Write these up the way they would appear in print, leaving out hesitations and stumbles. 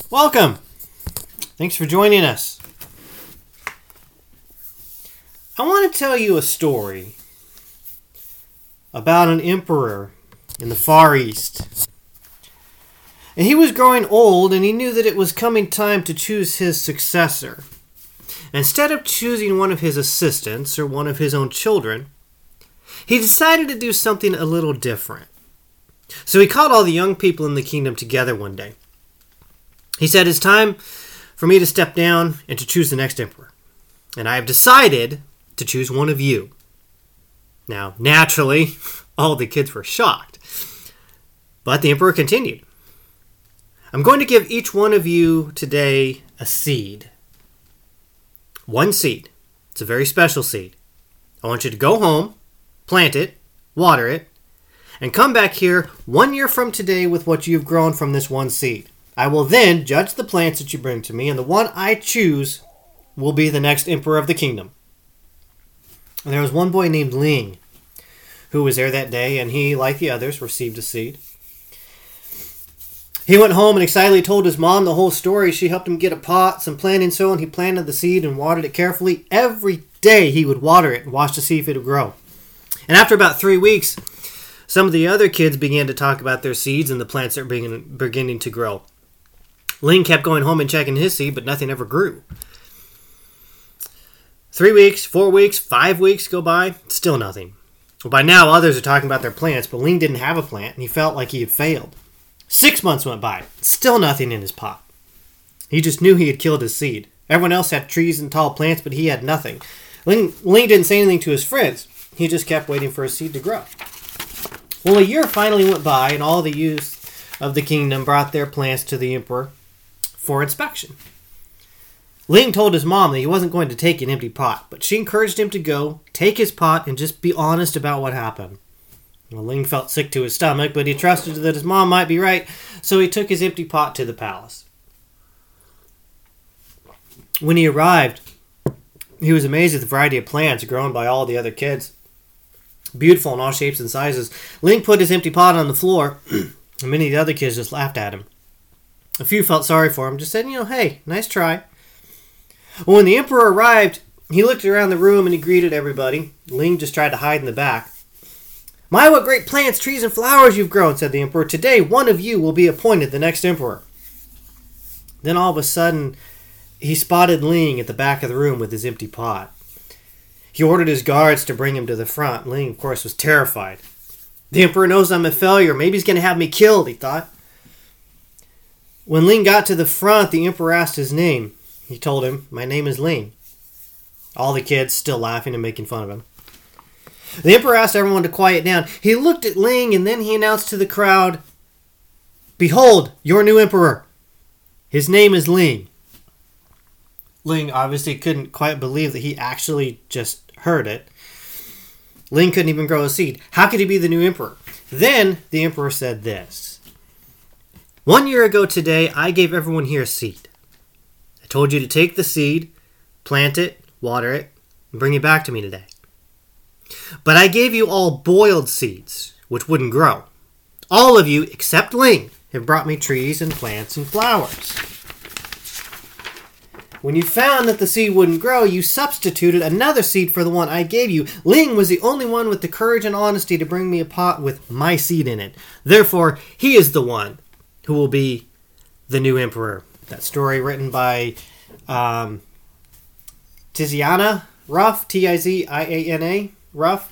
Welcome. Thanks for joining us. I want to tell you a story about an emperor in the Far East. And he was growing old, and he knew that it was coming time to choose his successor. Instead of choosing one of his assistants or one of his own children, he decided to do something a little different. So he called all the young people in the kingdom together one day. He said, "It's time for me to step down and to choose the next emperor. And I have decided to choose one of you." Now, naturally, all the kids were shocked. But the emperor continued. "I'm going to give each one of you today a seed. One seed. It's a very special seed. I want you to go home, plant it, water it, and come back here 1 year from today with what you've grown from this one seed. I will then judge the plants that you bring to me, and the one I choose will be the next emperor of the kingdom." And there was one boy named Ling who was there that day, and he, like the others, received a seed. He went home and excitedly told his mom the whole story. She helped him get a pot, some planting soil, and he planted the seed and watered it carefully. Every day he would water it and watch to see if it would grow. And after about 3 weeks, some of the other kids began to talk about their seeds and the plants that were beginning to grow. Ling kept going home and checking his seed, but nothing ever grew. 3 weeks, 4 weeks, 5 weeks go by, still nothing. Well, by now, others are talking about their plants, but Ling didn't have a plant, and he felt like he had failed. 6 months went by, still nothing in his pot. He just knew he had killed his seed. Everyone else had trees and tall plants, but he had nothing. Ling didn't say anything to his friends. He just kept waiting for his seed to grow. Well, a year finally went by, and all the youth of the kingdom brought their plants to the emperor for inspection. Ling told his mom that he wasn't going to take an empty pot, but she encouraged him to go, take his pot, and just be honest about what happened. Well, Ling felt sick to his stomach, but he trusted that his mom might be right, so he took his empty pot to the palace. When he arrived, he was amazed at the variety of plants grown by all the other kids. Beautiful in all shapes and sizes. Ling put his empty pot on the floor, and many of the other kids just laughed at him. A few felt sorry for him, just said, "Hey, nice try." Well, when the emperor arrived, he looked around the room and he greeted everybody. Ling just tried to hide in the back. "My, what great plants, trees, and flowers you've grown," said the emperor. "Today, one of you will be appointed the next emperor." Then all of a sudden, he spotted Ling at the back of the room with his empty pot. He ordered his guards to bring him to the front. Ling, of course, was terrified. "The emperor knows I'm a failure. Maybe he's going to have me killed," he thought. When Ling got to the front, the emperor asked his name. He told him, "My name is Ling." All the kids still laughing and making fun of him. The emperor asked everyone to quiet down. He looked at Ling and then he announced to the crowd, "Behold, your new emperor. His name is Ling." Ling obviously couldn't quite believe that he actually just heard it. Ling couldn't even grow a seed. How could he be the new emperor? Then the emperor said this. "1 year ago today, I gave everyone here a seed. I told you to take the seed, plant it, water it, and bring it back to me today. But I gave you all boiled seeds, which wouldn't grow. All of you, except Ling, have brought me trees and plants and flowers. When you found that the seed wouldn't grow, you substituted another seed for the one I gave you. Ling was the only one with the courage and honesty to bring me a pot with my seed in it. Therefore, he is the one who will be the new emperor." That story written by Tiziana Ruff, Tiziana Ruff.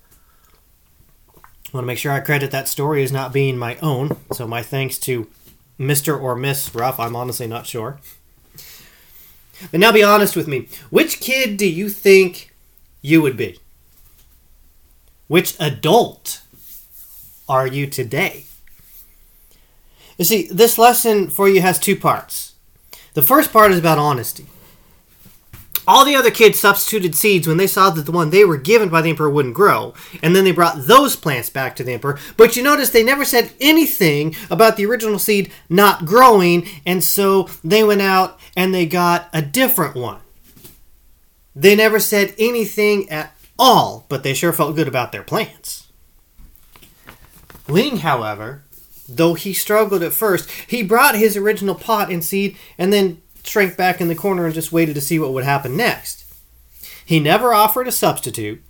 I want to make sure I credit that story as not being my own, so my thanks to Mr. or Miss Ruff. I'm honestly not sure. But now be honest with me. Which kid do you think you would be? Which adult are you today? You see, this lesson for you has 2 parts. The first part is about honesty. All the other kids substituted seeds when they saw that the one they were given by the emperor wouldn't grow, and then they brought those plants back to the emperor. But you notice they never said anything about the original seed not growing, and so they went out and they got a different one. They never said anything at all, but they sure felt good about their plants. Ling, however, though he struggled at first, he brought his original pot and seed and then shrank back in the corner and just waited to see what would happen next. He never offered a substitute.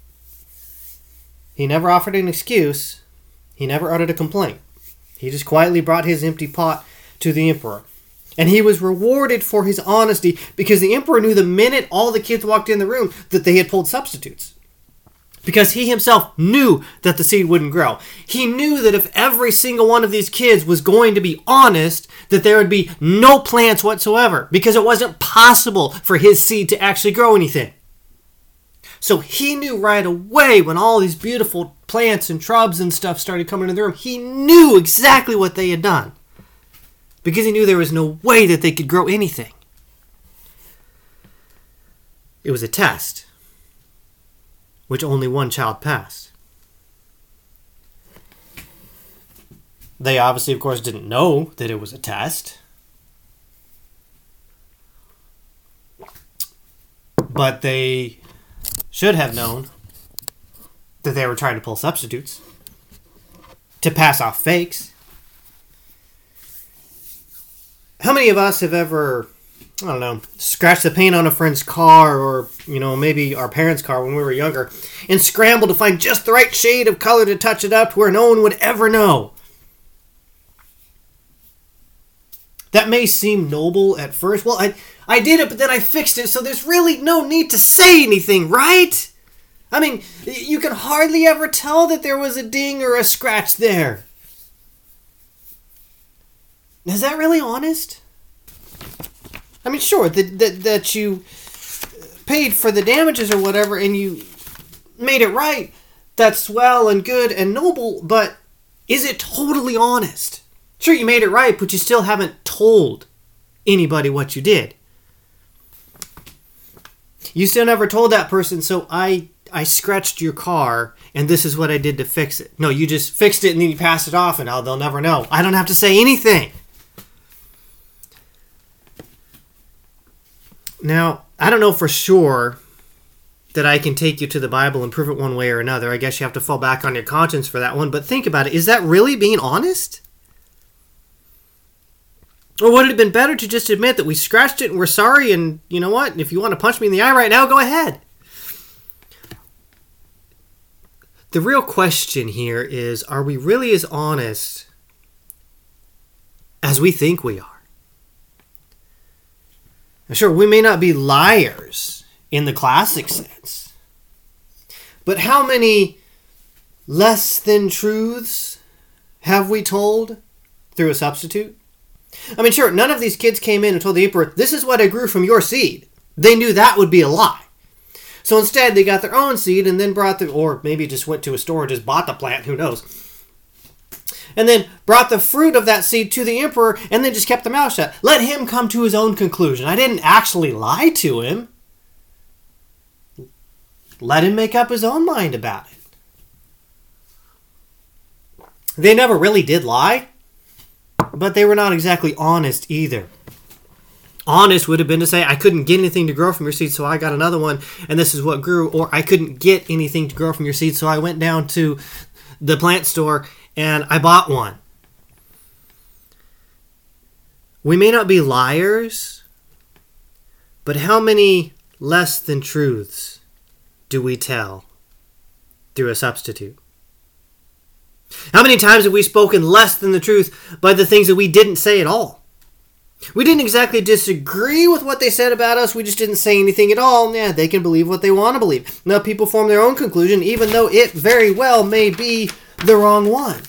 He never offered an excuse. He never uttered a complaint. He just quietly brought his empty pot to the emperor. And he was rewarded for his honesty because the emperor knew the minute all the kids walked in the room that they had pulled substitutes. Because he himself knew that the seed wouldn't grow. He knew that if every single one of these kids was going to be honest, that there would be no plants whatsoever. Because it wasn't possible for his seed to actually grow anything. So he knew right away when all these beautiful plants and shrubs and stuff started coming into the room, he knew exactly what they had done. Because he knew there was no way that they could grow anything. It was a test, which only one child passed. They obviously, of course, didn't know that it was a test. But they should have known that they were trying to pull substitutes to pass off fakes. How many of us have ever, I don't know, scratched the paint on a friend's car or, maybe our parents' car when we were younger and scrambled to find just the right shade of color to touch it up to where no one would ever know? That may seem noble at first. Well, I did it, but then I fixed it, so there's really no need to say anything, right? I mean, you can hardly ever tell that there was a ding or a scratch there. Is that really honest? I mean, sure, that you paid for the damages or whatever and you made it right, that's well and good and noble, but is it totally honest? Sure, you made it right, but you still haven't told anybody what you did. You still never told that person, so I scratched your car and this is what I did to fix it. No, you just fixed it and then you passed it off and they'll never know. I don't have to say anything. Now, I don't know for sure that I can take you to the Bible and prove it one way or another. I guess you have to fall back on your conscience for that one. But think about it. Is that really being honest? Or would it have been better to just admit that we scratched it and we're sorry and you know what? If you want to punch me in the eye right now, go ahead. The real question here is, are we really as honest as we think we are? Sure, we may not be liars in the classic sense, but how many less than truths have we told through a substitute? I mean, sure, none of these kids came in and told the emperor, this is what I grew from your seed. They knew that would be a lie. So instead, they got their own seed and then or maybe just went to a store and just bought the plant, who knows. And then brought the fruit of that seed to the emperor and then just kept their mouth shut. Let him come to his own conclusion. I didn't actually lie to him. Let him make up his own mind about it. They never really did lie, but they were not exactly honest either. Honest would have been to say, I couldn't get anything to grow from your seed, so I got another one, and this is what grew. Or I couldn't get anything to grow from your seed, so I went down to the plant store and I bought one. We may not be liars, but how many less than truths do we tell through a substitute? How many times have we spoken less than the truth by the things that we didn't say at all? We didn't exactly disagree with what they said about us. We just didn't say anything at all. Yeah, they can believe what they want to believe. Now, people form their own conclusion, even though it very well may be the wrong one.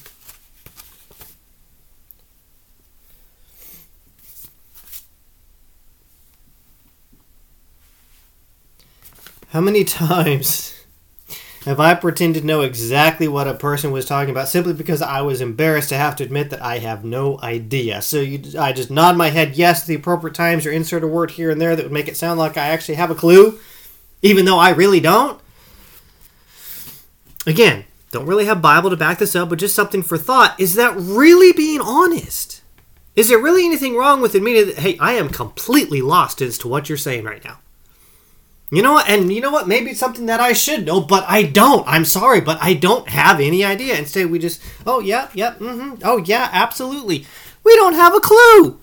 How many times have I pretended to know exactly what a person was talking about simply because I was embarrassed to have to admit that I have no idea? So I just nod my head yes at the appropriate times or insert a word here and there that would make it sound like I actually have a clue, even though I really don't. Again, don't really have Bible to back this up, but just something for thought. Is that really being honest? Is there really anything wrong with admitting that, hey, I am completely lost as to what you're saying right now? You know what? And you know what? Maybe it's something that I should know, but I don't. I'm sorry, but I don't have any idea. Instead, we just, oh, yeah, oh, yeah, absolutely. We don't have a clue.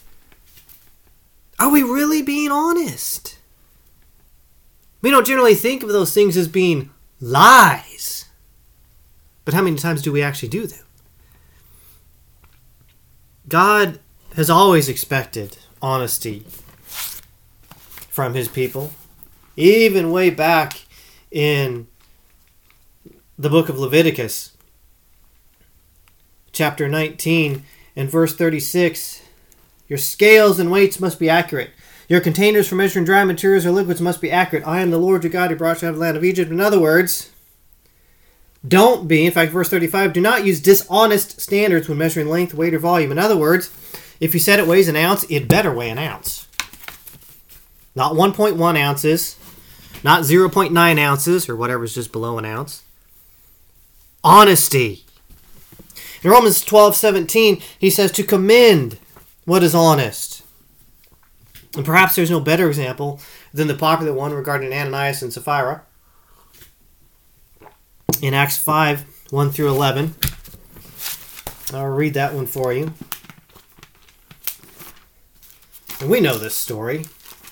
Are we really being honest? We don't generally think of those things as being lies. But how many times do we actually do them? God has always expected honesty from his people. Even way back in the book of Leviticus, chapter 19 and verse 36, your scales and weights must be accurate. Your containers for measuring dry materials or liquids must be accurate. I am the Lord your God who brought you out of the land of Egypt. In other words, don't be, in fact, verse 35, do not use dishonest standards when measuring length, weight, or volume. In other words, if you said it weighs an ounce, it better weigh an ounce. Not 1.1 ounces, not 0.9 ounces, or whatever is just below an ounce. Honesty. In Romans 12:17, he says to commend what is honest. And perhaps there's no better example than the popular one regarding Ananias and Sapphira. In Acts 5, 1 through 11. I'll read that one for you. And we know this story.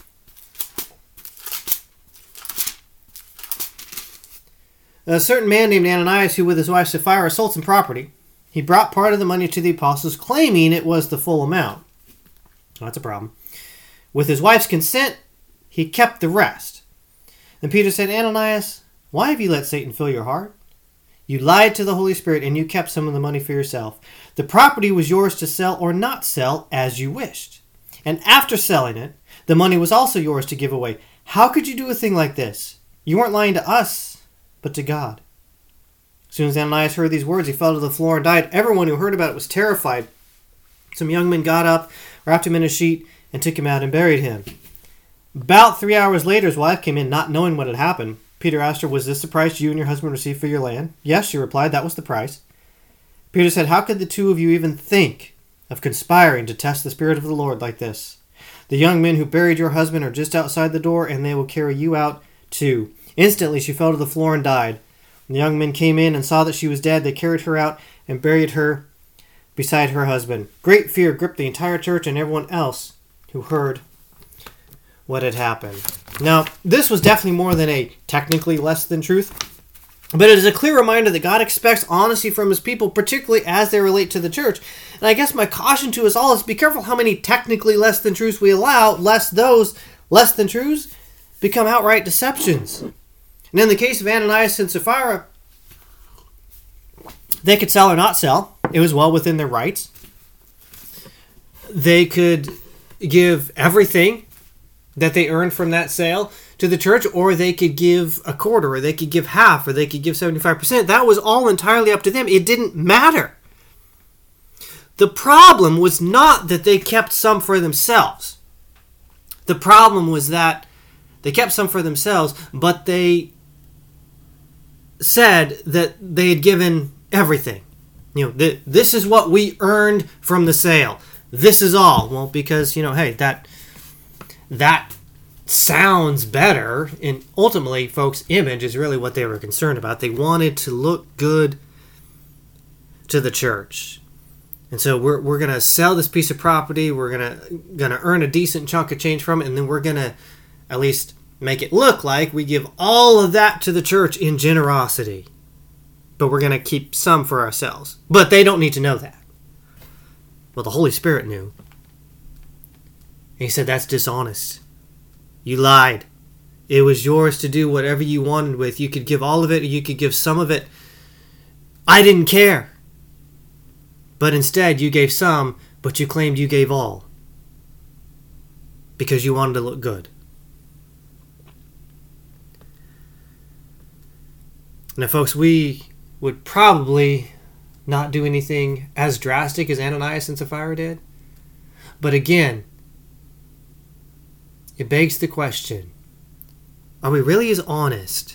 A certain man named Ananias, who with his wife Sapphira sold some property, he brought part of the money to the apostles, claiming it was the full amount. Well, that's a problem. With his wife's consent, he kept the rest. Then Peter said, Ananias, why have you let Satan fill your heart? You lied to the Holy Spirit and you kept some of the money for yourself. The property was yours to sell or not sell as you wished. And after selling it, the money was also yours to give away. How could you do a thing like this? You weren't lying to us, but to God. As soon as Ananias heard these words, he fell to the floor and died. Everyone who heard about it was terrified. Some young men got up, wrapped him in a sheet, and took him out and buried him. About 3 hours later, his wife came in, not knowing what had happened. Peter asked her, was this the price you and your husband received for your land? Yes, she replied, that was the price. Peter said, how could the two of you even think of conspiring to test the Spirit of the Lord like this? The young men who buried your husband are just outside the door, and they will carry you out too. Instantly she fell to the floor and died. When the young men came in and saw that she was dead, they carried her out and buried her beside her husband. Great fear gripped the entire church and everyone else who heard what had happened. Now, this was definitely more than a technically less than truth, but it is a clear reminder that God expects honesty from his people, particularly as they relate to the church. And I guess my caution to us all is be careful how many technically less than truths we allow, lest those less than truths become outright deceptions. And in the case of Ananias and Sapphira, they could sell or not sell. It was well within their rights. They could give everything that they earned from that sale to the church, or they could give a quarter, or they could give half, or they could give 75%. That was all entirely up to them. It didn't matter. The problem was not that they kept some for themselves. The problem was that they kept some for themselves, but they said that they had given everything. This is what we earned from the sale. This is all. Well, because, hey, that sounds better. And ultimately, folks, image is really what they were concerned about. They wanted to look good to the church. And so we're going to sell this piece of property. We're going to earn a decent chunk of change from it. And then we're going to at least make it look like we give all of that to the church in generosity. But we're going to keep some for ourselves. But they don't need to know that. Well, the Holy Spirit knew. And he said, that's dishonest. You lied. It was yours to do whatever you wanted with. You could give all of it, or you could give some of it. I didn't care. But instead, you gave some, but you claimed you gave all. Because you wanted to look good. Now, folks, we would probably not do anything as drastic as Ananias and Sapphira did. But again, it begs the question, are we really as honest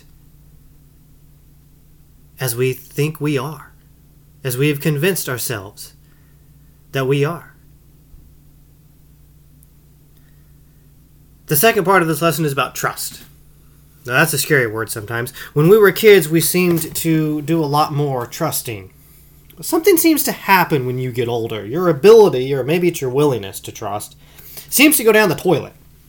as we think we are? As we have convinced ourselves that we are? The second part of this lesson is about trust. Now, that's a scary word sometimes. When we were kids, we seemed to do a lot more trusting. Something seems to happen when you get older. Your ability, or maybe it's your willingness to trust, seems to go down the toilet.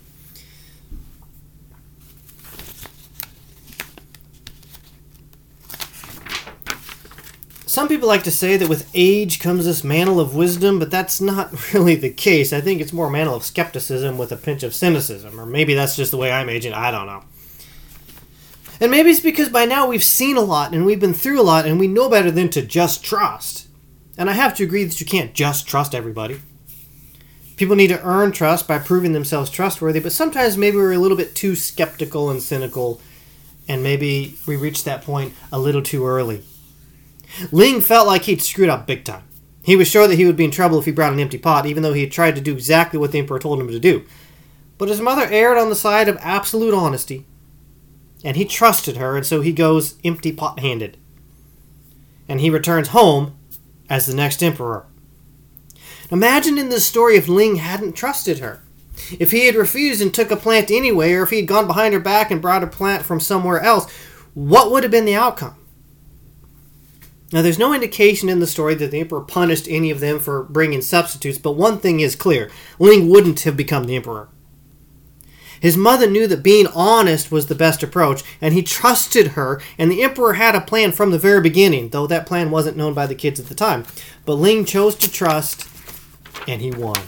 Some people like to say that with age comes this mantle of wisdom, but that's not really the case. I think it's more a mantle of skepticism with a pinch of cynicism, or maybe that's just the way I'm aging. I don't know. And maybe it's because by now we've seen a lot and we've been through a lot and we know better than to just trust. And I have to agree that you can't just trust everybody. People need to earn trust by proving themselves trustworthy, but sometimes maybe we're a little bit too skeptical and cynical, and maybe we reached that point a little too early. Ling felt like he'd screwed up big time. He was sure that he would be in trouble if he brought an empty pot, even though he had tried to do exactly what the Emperor told him to do. But his mother erred on the side of absolute honesty, and he trusted her, and so he goes empty pot-handed. And he returns home as the next emperor. Imagine in this story if Ling hadn't trusted her. If he had refused and took a plant anyway, or if he had gone behind her back and brought a plant from somewhere else, what would have been the outcome? Now, there's no indication in the story that the emperor punished any of them for bringing substitutes, but one thing is clear. Ling wouldn't have become the emperor. His mother knew that being honest was the best approach, and he trusted her, and the emperor had a plan from the very beginning, though that plan wasn't known by the kids at the time. But Ling chose to trust, and he won.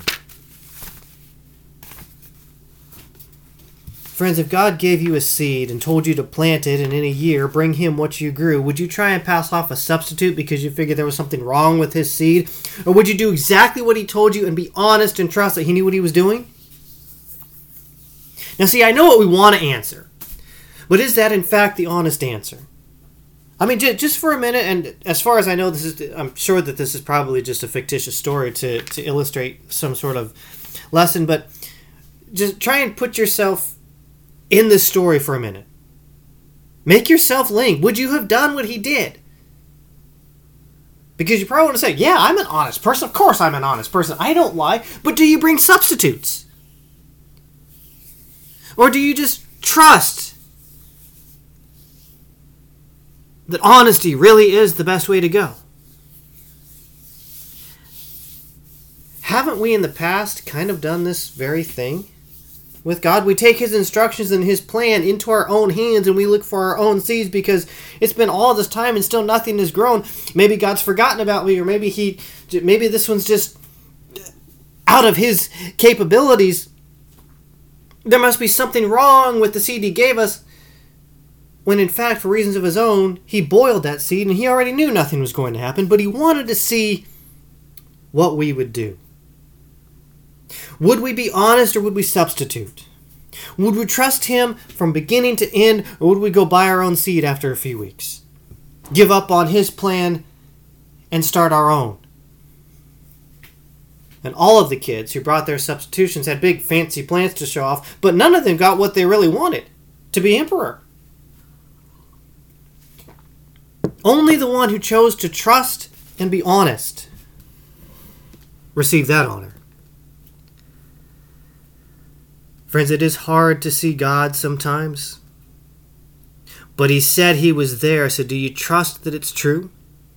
Friends, if God gave you a seed and told you to plant it and in a year bring him what you grew, would you try and pass off a substitute because you figured there was something wrong with his seed? Or would you do exactly what he told you and be honest and trust that he knew what he was doing? Now see, I know what we want to answer, but is that in fact the honest answer? I mean, just for a minute, and as far as I know, I'm sure that this is probably just a fictitious story to illustrate some sort of lesson, but just try and put yourself in this story for a minute. Make yourself Ling. Would you have done what he did? Because you probably want to say, yeah, I'm an honest person. Of course I'm an honest person. I don't lie. But do you bring substitutes? Or do you just trust that honesty really is the best way to go? Haven't we in the past kind of done this very thing? With God, we take his instructions and his plan into our own hands and we look for our own seeds because it's been all this time and still nothing has grown. Maybe God's forgotten about me, or maybe this one's just out of his capabilities. There must be something wrong with the seed he gave us, when in fact, for reasons of his own, he boiled that seed and he already knew nothing was going to happen, but he wanted to see what we would do. Would we be honest or would we substitute? Would we trust him from beginning to end, or would we go buy our own seed after a few weeks? Give up on his plan and start our own? And all of the kids who brought their substitutions had big fancy plans to show off, but none of them got what they really wanted, to be emperor. Only the one who chose to trust and be honest received that honor. Friends, it is hard to see God sometimes. But he said he was there, so do you trust that it's true?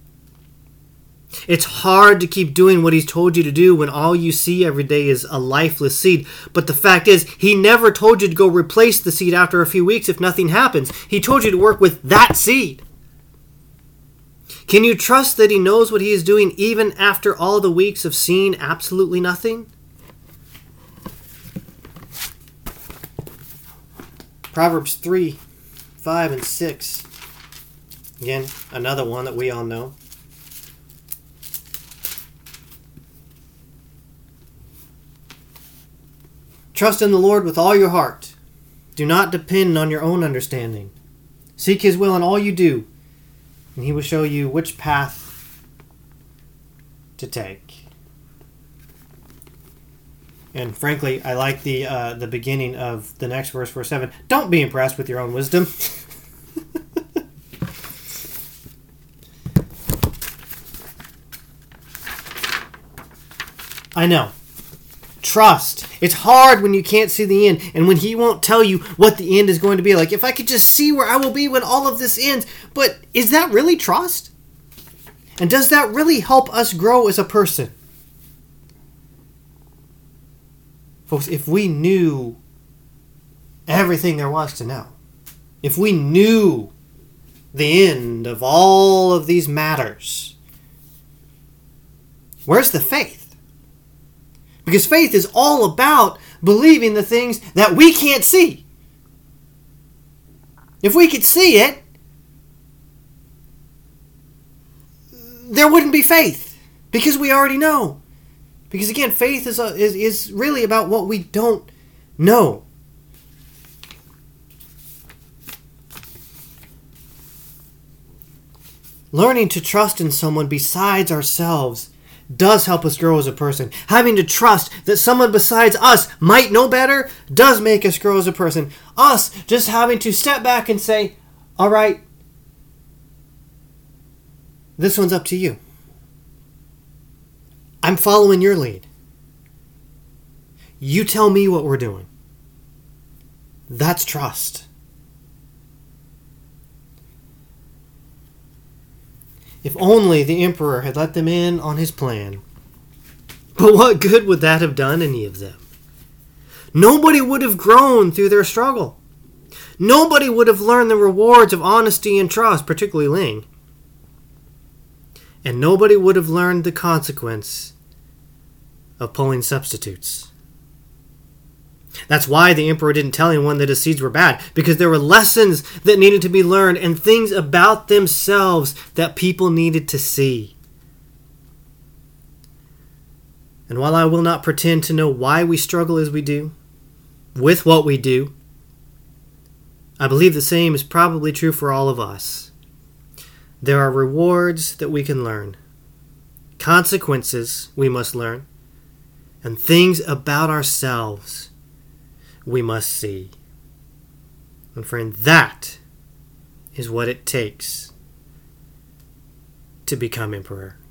It's hard to keep doing what he's told you to do when all you see every day is a lifeless seed. But the fact is, he never told you to go replace the seed after a few weeks if nothing happens. He told you to work with that seed. Can you trust that he knows what he is doing even after all the weeks of seeing absolutely nothing? Proverbs 3, 5, and 6. Again, another one that we all know. Trust in the Lord with all your heart. Do not depend on your own understanding. Seek his will in all you do, and he will show you which path to take. And frankly, I like the beginning of the next verse, verse 7. Don't be impressed with your own wisdom. I know. Trust It's hard when you can't see the end and when he won't tell you what the end is going to be. Like, if I could just see where I will be when all of this ends. But is that really trust? And does that really help us grow as a person? Folks, if we knew everything there was to know, if we knew the end of all of these matters, where's the faith? Because faith is all about believing the things that we can't see. If we could see it, there wouldn't be faith, because we already know. Because again, faith is really about what we don't know. Learning to trust in someone besides ourselves does help us grow as a person. Having to trust that someone besides us might know better does make us grow as a person. Us just having to step back and say, all right, this one's up to you. I'm following your lead. You tell me what we're doing. That's trust. If only the emperor had let them in on his plan. But what good would that have done any of them? Nobody would have grown through their struggle. Nobody would have learned the rewards of honesty and trust, particularly Ling. And nobody would have learned the consequence of pulling substitutes. That's why the emperor didn't tell anyone that his seeds were bad, because there were lessons that needed to be learned and things about themselves that people needed to see. And while I will not pretend to know why we struggle as we do, with what we do, I believe the same is probably true for all of us. There are rewards that we can learn, consequences we must learn, and things about ourselves we must see. And friend, that is what it takes to become emperor.